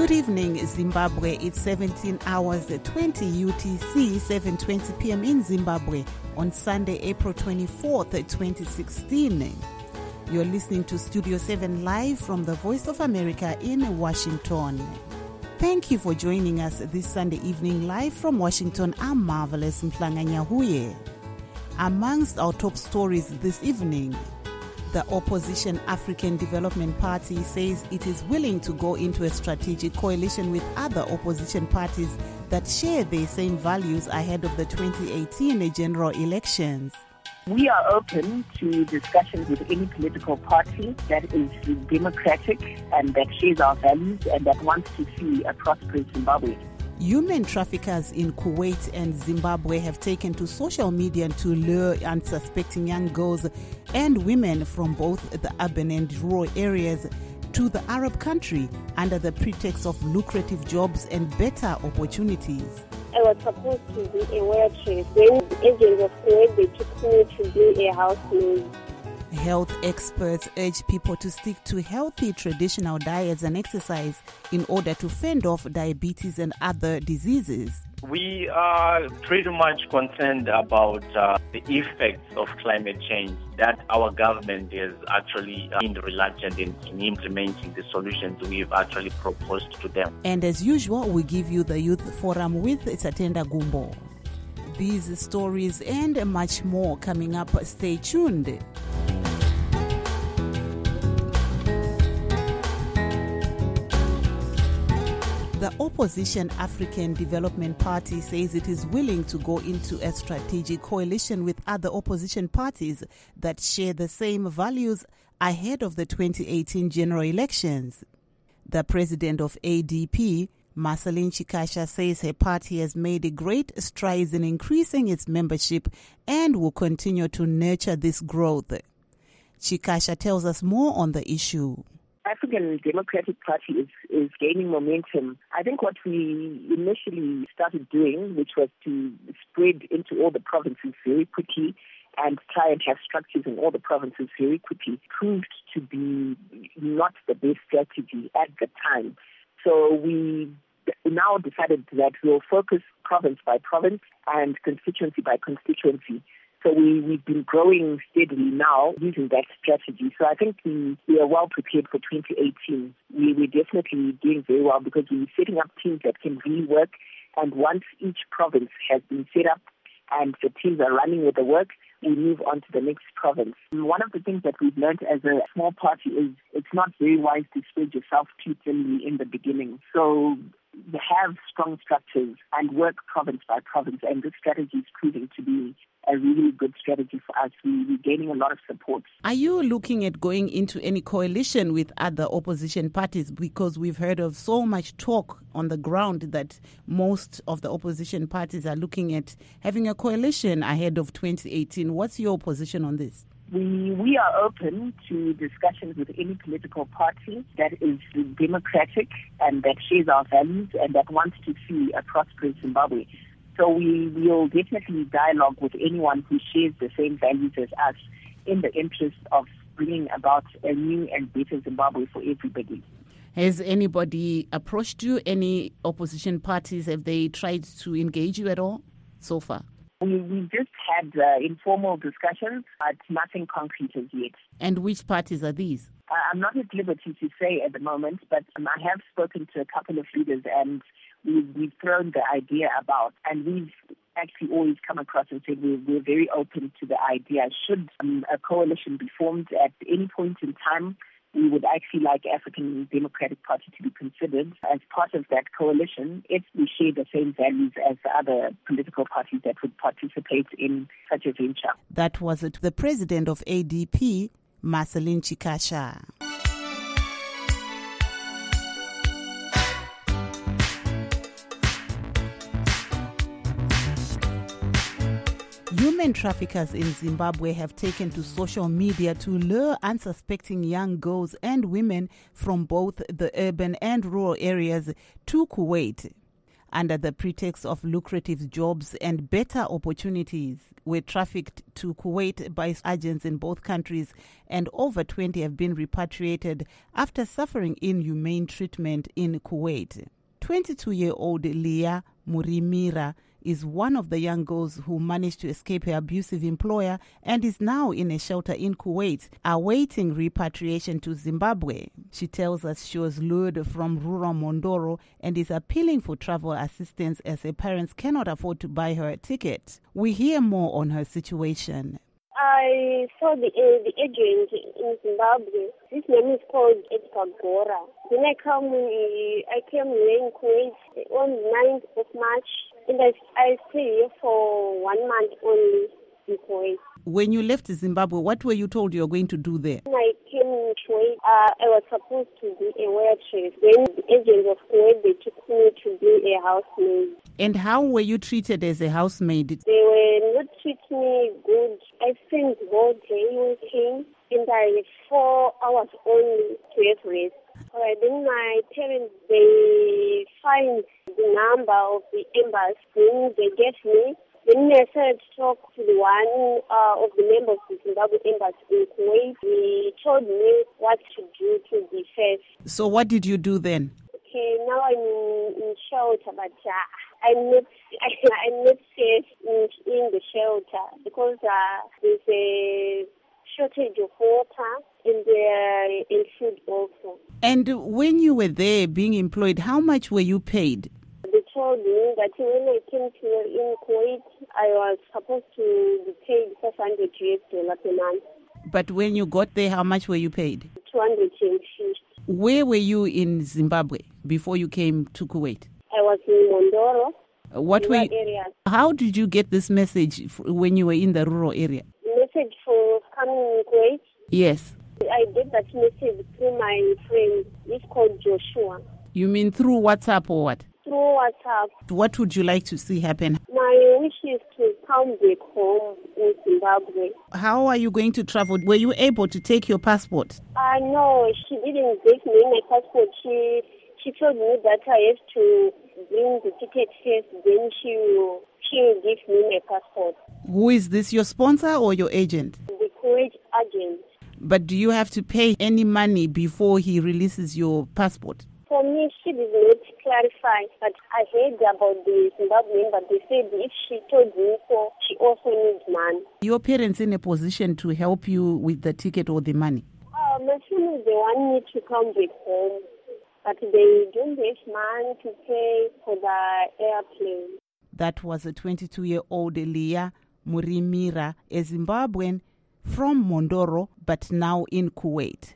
Good evening, Zimbabwe. It's 17 hours 20 UTC, 7:20 p.m. in Zimbabwe on Sunday, April 24th, 2016. You're listening to Studio 7 live from the Voice of America in Washington. Thank you for joining us this Sunday evening live from Washington. I'm Marvelous Mflanganyahuye. Amongst our top stories this evening, the opposition African Development Party says it is willing to go into a strategic coalition with other opposition parties that share the same values ahead of the 2018 general elections. We are open to discussions with any political party that is democratic and that shares our values and that wants to see a prosperous Zimbabwe. Human traffickers in Kuwait and Zimbabwe have taken to social media to lure unsuspecting young girls and women from both the urban and rural areas to the Arab country under the pretext of lucrative jobs and better opportunities. I was supposed to be a waitress. Then the agents of Kuwait, they took me to be a housemaid. Health experts urge people to stick to healthy traditional diets and exercise in order to fend off diabetes and other diseases. We are pretty much concerned about the effects of climate change, that our government is actually been reluctant in implementing the solutions we've actually proposed to them. And as usual, we give you the Youth Forum with Satenda Gumbo. These stories and much more coming up. Stay tuned. The opposition African Development Party says it is willing to go into a strategic coalition with other opposition parties that share the same values ahead of the 2018 general elections. The president of ADP, Marceline Chikasha, says her party has made great strides in increasing its membership and will continue to nurture this growth. Chikasha tells us more on the issue. African Democratic Party is gaining momentum. I think what we initially started doing, which was to spread into all the provinces very quickly and try and have structures in all the provinces very quickly, proved to be not the best strategy at the time. So we now decided that we'll focus province by province and constituency by constituency. So we've been growing steadily now using that strategy. So I think we are well prepared for 2018. We're definitely doing very well because we're setting up teams that can really work. And once each province has been set up and the teams are running with the work, we move on to the next province. And one of the things that we've learned as a small party is it's not very wise to spread yourself too thinly in the beginning. So have strong structures and work province by province. And this strategy is proving to be a really good strategy for us. We're gaining a lot of support. Are you looking at going into any coalition with other opposition parties? Because we've heard of so much talk on the ground that most of the opposition parties are looking at having a coalition ahead of 2018. What's your position on this? We are open to discussions with any political party that is democratic and that shares our values and that wants to see a prosperous Zimbabwe. So we will definitely dialogue with anyone who shares the same values as us in the interest of bringing about a new and better Zimbabwe for everybody. Has anybody approached you? Any opposition parties, have they tried to engage you at all so far? We just had informal discussions, but nothing concrete as yet. And which parties are these? I'm not at liberty to say at the moment, but I have spoken to a couple of leaders and we've thrown the idea about, and we've actually always come across and said we're very open to the idea. Should a coalition be formed at any point in time, we would actually like African Democratic Party to be considered as part of that coalition if we share the same values as the other political parties that would participate in such a venture. That was the president of ADP, Marceline Chikasha. Human traffickers in Zimbabwe have taken to social media to lure unsuspecting young girls and women from both the urban and rural areas to Kuwait. under the pretext of lucrative jobs and better opportunities, were trafficked to Kuwait by agents in both countries, and over 20 have been repatriated after suffering inhumane treatment in Kuwait. 22-year-old Leah Murimira is one of the young girls who managed to escape her abusive employer and is now in a shelter in Kuwait, awaiting repatriation to Zimbabwe. She tells us she was lured from rural Mondoro and is appealing for travel assistance as her parents cannot afford to buy her a ticket. We hear more on her situation. I saw the agent in Zimbabwe. His name is called Edgar Gora. Then I came here in Kuwait on the 9th of March, and I stayed here for 1 month only in Kuwait. When you left Zimbabwe, what were you told you were going to do there? When I came in Kuwait, I was supposed to be a waitress. Then the agents of Kuwait, they took me to be a housemaid. And how were you treated as a housemaid? They were not treating me good. I spent all day working, and I had 4 hours only to have rest. Alright, then my parents, they find the number of the embassy. Then they gave me. Then I started to talk to the one of the members of the Zimbabwe embassy in Kuwait. He told me what to do to be safe. So what did you do then? Okay, now I'm in shelter, but I'm not safe in the shelter because there's a shortage of water and food also. And when you were there being employed, how much were you paid? They told me that when I came to in Kuwait, I was supposed to be paid $500 per month. But when you got there, how much were you paid? 250. Where were you in Zimbabwe before you came to Kuwait? I was in Mondoro. What were area. How did you get this message when you were in the rural area? The message for coming in Kuwait? Yes. I get that message through my friend. He's called Joshua. You mean through WhatsApp or what? Through WhatsApp. What would you like to see happen? My wish is to come back home in Zimbabwe. How are you going to travel? Were you able to take your passport? No, she didn't give me my passport. She told me that I have to bring the ticket first, then she will give me my passport. Who is this, your sponsor or your agent? The Kuwait agent. But do you have to pay any money before he releases your passport? For me, she did not clarify, but I heard about the Zimbabwean, but they said if she told me so, she also needs money. Your parents in a position to help you with the ticket or the money? My family, they want me to come back home, but they don't have money to pay for the airplane. That was a 22-year-old Leah Murimira, a Zimbabwean from Mondoro, but now in Kuwait.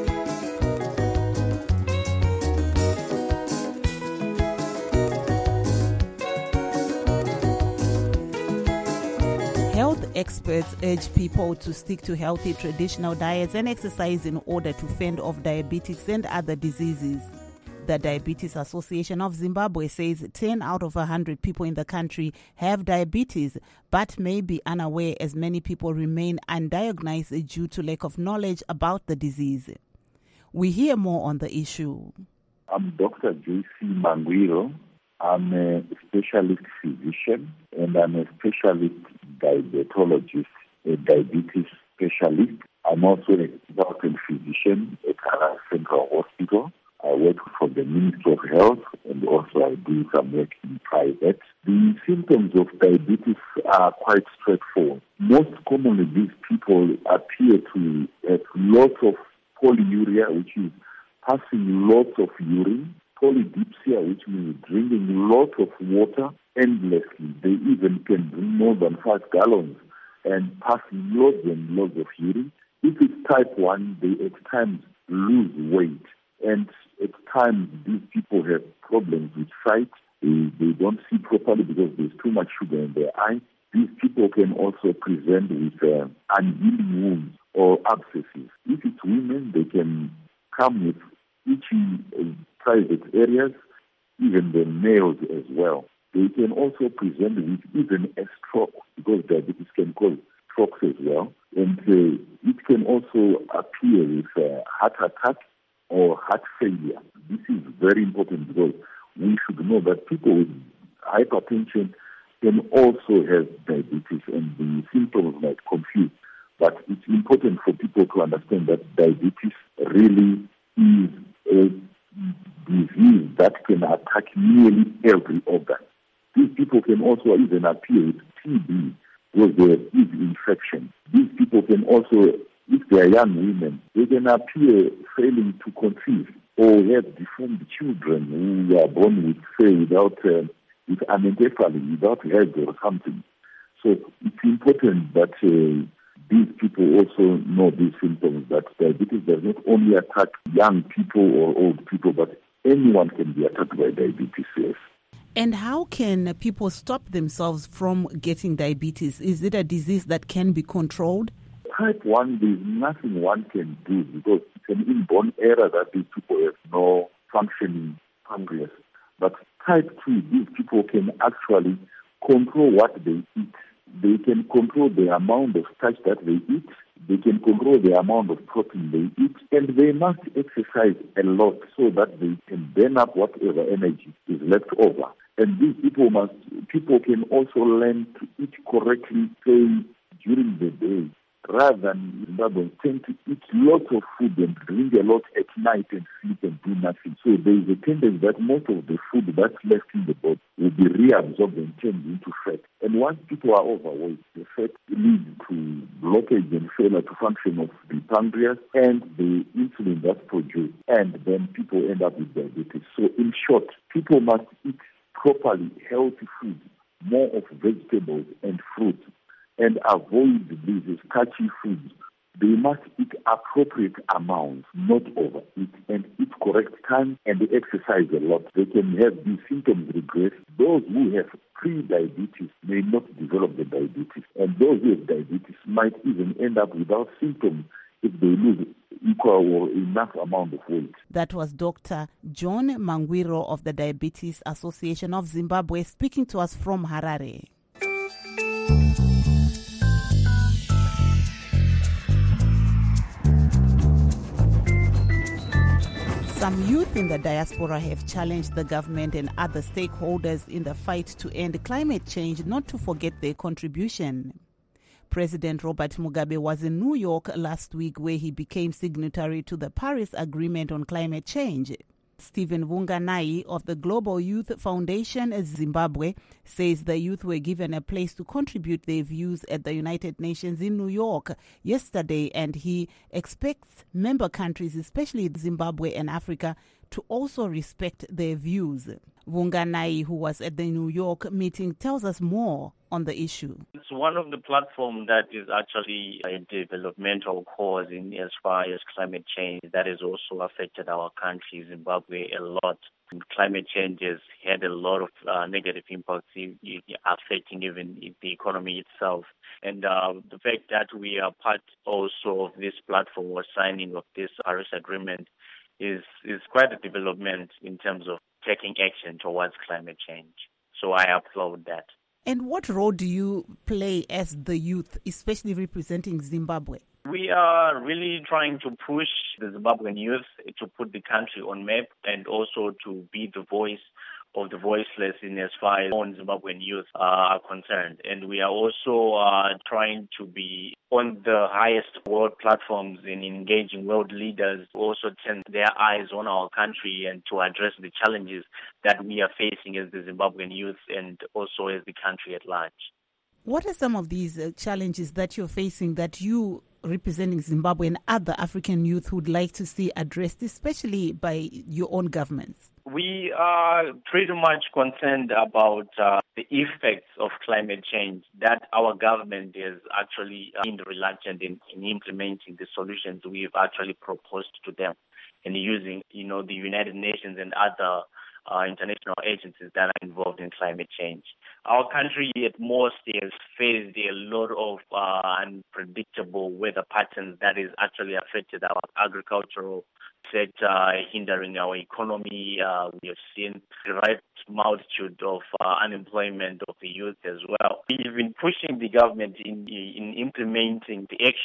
Health experts urge people to stick to healthy traditional diets and exercise in order to fend off diabetes and other diseases. The Diabetes Association of Zimbabwe says 10 out of 100 people in the country have diabetes, but may be unaware as many people remain undiagnosed due to lack of knowledge about the disease. We hear more on the issue. I'm Dr. J.C. Mangwiro. I'm a specialist physician and I'm a specialist diabetologist, a diabetes specialist. I'm also a consultant physician at Kara Central Hospital. I work for the Ministry of Health and also I do some work in private. The symptoms of diabetes are quite straightforward. Most commonly, these people appear to have lots of polyuria, which is passing lots of urine, polydipsia, which means drinking lots of water endlessly. They even can drink more than 5 gallons and pass loads and loads of urine. If it's type 1, they at times lose weight. And at times, these people have problems with sight. They don't see properly because there's too much sugar in their eyes. These people can also present with unhealing wounds or abscesses. If it's women, they can come with itchy private areas, even the males as well. They can also present with even a stroke because diabetes can cause strokes as well. And it can also appear with heart attack or heart failure. This is very important because we should know that people with hypertension can also have diabetes, and the symptoms might confuse. But it's important for people to understand that diabetes really is a disease that can attack nearly every organ. These people can also even appear with TB because there is infection. These people can also, if they are young women, they can appear failing to conceive or have deformed children who are born with, say, without with anencephaly, without head or something. So it's important that these people also know these symptoms, that diabetes does not only attack young people or old people, but anyone can be attacked by diabetes, yes. And how can people stop themselves from getting diabetes? Is it a disease that can be controlled? Type 1, there's nothing one can do because it's an inborn error that these people have no functioning pancreas. But type 2, these people can actually control what they eat. They can control the amount of starch that they eat. They can control the amount of protein they eat. And they must exercise a lot so that they can burn up whatever energy is left over. And these people can also learn to eat correctly, say, during the day, rather than tend to eat lots of food and drink a lot at night and sleep and do nothing. So there is a tendency that most of the food that's left in the body will be reabsorbed and turned into fat. And once people are overweight, the fat leads to blockage and failure to function of the pancreas and the insulin that's produced. And then people end up with diabetes. So in short, people must eat properly healthy food, more of vegetables and fruits, and avoid these starchy foods. They must eat appropriate amounts, not overeat, and eat correct time, and they exercise a lot. They can have these symptoms regress. Those who have pre-diabetes may not develop the diabetes, and those who have diabetes might even end up without symptoms if they lose equal or enough amount of weight. That was Dr. John Mangwiro of the Diabetes Association of Zimbabwe speaking to us from Harare. Some youth in the diaspora have challenged the government and other stakeholders in the fight to end climate change not to forget their contribution. President Robert Mugabe was in New York last week where he became signatory to the Paris Agreement on Climate Change. Stephen Vunganai of the Global Youth Foundation Zimbabwe says the youth were given a place to contribute their views at the United Nations in New York yesterday, and he expects member countries, especially Zimbabwe and Africa, to also respect their views. Vunganai, who was at the New York meeting, tells us more on the issue. It's one of the platforms that is actually a developmental cause in as far as climate change that has also affected our country, Zimbabwe, a lot. Climate change has had a lot of negative impacts affecting even the economy itself. And the fact that we are part also of this platform or signing of this Paris Agreement is quite a development in terms of taking action towards climate change. So I applaud that. And what role do you play as the youth, especially representing Zimbabwe? We are really trying to push the Zimbabwean youth to put the country on map and also to be the voice of the voiceless in as far as Zimbabwean youth are concerned. And we are also trying to be on the highest world platforms in engaging world leaders, also turn their eyes on our country and to address the challenges that we are facing as the Zimbabwean youth and also as the country at large. What are some of these challenges that you're facing that you, representing Zimbabwe and other African youth, would like to see addressed, especially by your own governments? We are pretty much concerned about the effects of climate change, that our government is actually been reluctant in implementing the solutions we've actually proposed to them and using, the United Nations and other international agencies that are involved in climate change. Our country at most has faced a lot of unpredictable weather patterns that has actually affected our agricultural sector, hindering our economy. We have seen the right multitude of unemployment of the youth as well. We've been pushing the government in implementing the action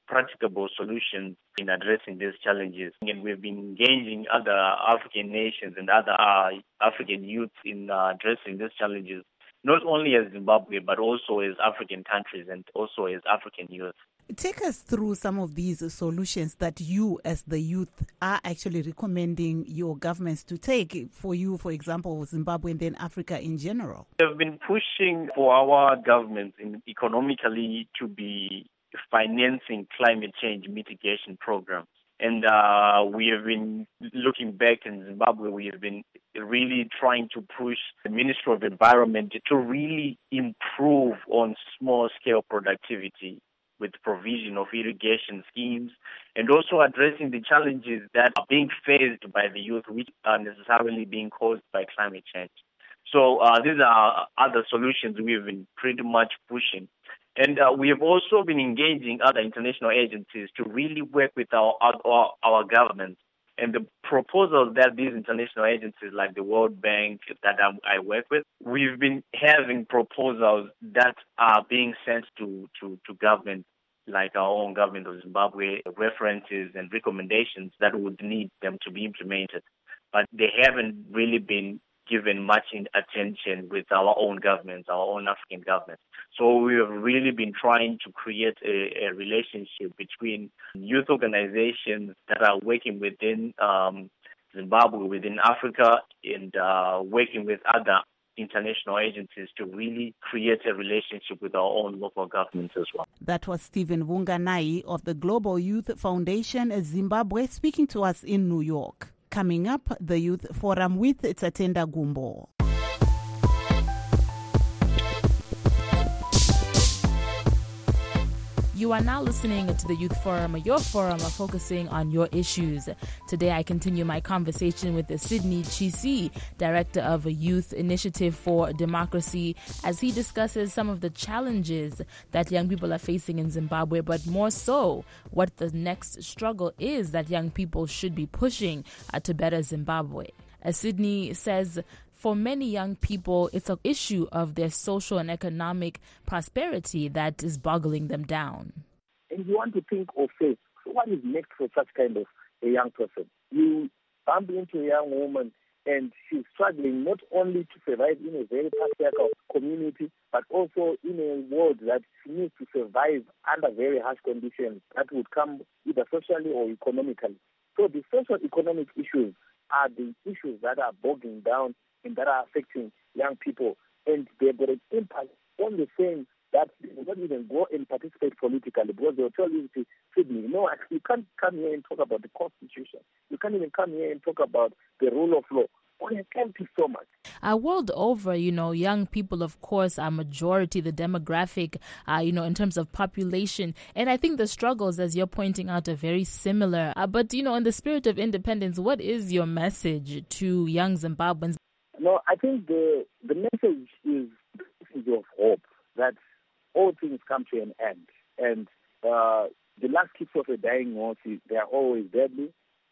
practicable solutions in addressing these challenges. And we've been engaging other African nations and other African youth in addressing these challenges, not only as Zimbabwe, but also as African countries and also as African youth. Take us through some of these solutions that you as the youth are actually recommending your governments to take for you, for example, Zimbabwe and then Africa in general. We've been pushing for our governments economically to be financing climate change mitigation programs. And we have been looking back in Zimbabwe, we have been really trying to push the Ministry of Environment to really improve on small-scale productivity with provision of irrigation schemes and also addressing the challenges that are being faced by the youth, which are necessarily being caused by climate change. So these are other solutions we've been pretty much pushing. And we have also been engaging other international agencies to really work with our governments. And the proposals that these international agencies like the World Bank that I work with, we've been having proposals that are being sent to governments like our own government of Zimbabwe, references and recommendations that would need them to be implemented. But they haven't really been given much attention with our own governments, our own African governments. So we have really been trying to create a relationship between youth organizations that are working within Zimbabwe, within Africa, and working with other international agencies to really create a relationship with our own local governments as well. That was Stephen Vunganai of the Global Youth Foundation Zimbabwe speaking to us in New York. Coming up, the Youth Forum with Tatenda Gumbo. You are now listening to the Youth Forum, your forum focusing on your issues. Today I continue my conversation with Sydney Chisi, Director of a Youth Initiative for Democracy, as he discusses some of the challenges that young people are facing in Zimbabwe, but more so, what the next struggle is that young people should be pushing to better Zimbabwe. As Sydney says, for many young people, it's an issue of their social and economic prosperity that is boggling them down. And you want to think of faith. So what is next for such kind of a young person? You bump into a young woman and she's struggling not only to survive in a very patriarchal community, but also in a world that she needs to survive under very harsh conditions that would come either socially or economically. So the social economic issues are the issues that are bogging down and that are affecting young people. And they've got an impact on the same that they will not even go and participate politically because they'll tell you, Sydney, no, you can't come here and talk about the Constitution. You can't even come here and talk about the rule of law. Thank you so much. World over, young people, of course, are majority, the demographic, in terms of population. And I think the struggles, as you're pointing out, are very similar. But, in the spirit of independence, what is your message to young Zimbabweans? No, I think the message is the message of hope, that all things come to an end. And the last kicks of a dying horse, they are always deadly.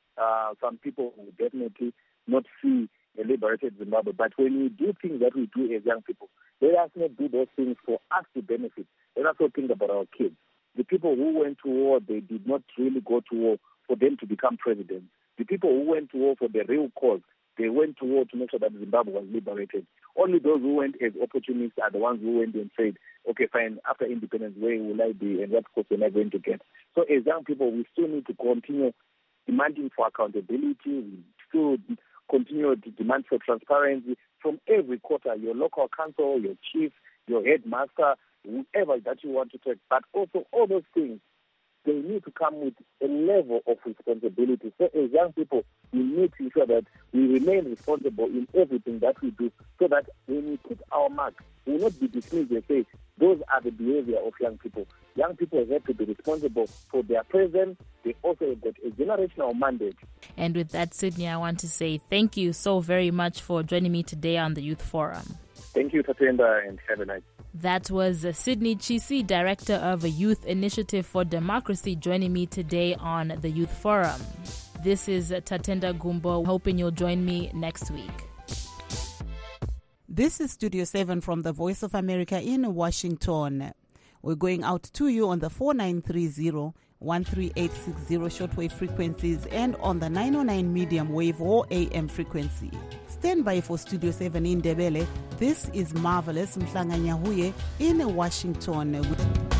Some people will definitely not see a liberated Zimbabwe. But when we do things that we do as young people, let us not do those things for us to benefit. Let us not think about our kids. The people who went to war, they did not really go to war for them to become president. The people who went to war for the real cause, they went to war to make sure that Zimbabwe was liberated. Only those who went as opportunists are the ones who went and said, okay, fine, after independence, where will I be and what course am I going to get? So as young people, we still need to continue demanding for accountability. We still continue to demand for transparency from every quarter, your local council, your chief, your headmaster, whoever that you want to take. But also all those things, they need to come with a level of responsibility. So as young people, we need to ensure that we remain responsible in everything that we do so that when we put our mark, we will not be dismissed and say, those are the behavior of young people. Young people have to be responsible for their present. They also have got a generational mandate. And with that, Sydney, I want to say thank you so very much for joining me today on the Youth Forum. Thank you, Tatenda, and have a nice day. That was Sydney Chisi, Director of a Youth Initiative for Democracy, joining me today on the Youth Forum. This is Tatenda Gumbo, hoping you'll join me next week. This is Studio 7 from the Voice of America in Washington. We're going out to you on the 4930 13860 shortwave frequencies and on the 909 medium wave or AM frequency. Stand by for Studio 7 in Ndebele. This is Marvelous Mhlanga Nyahuye in Washington.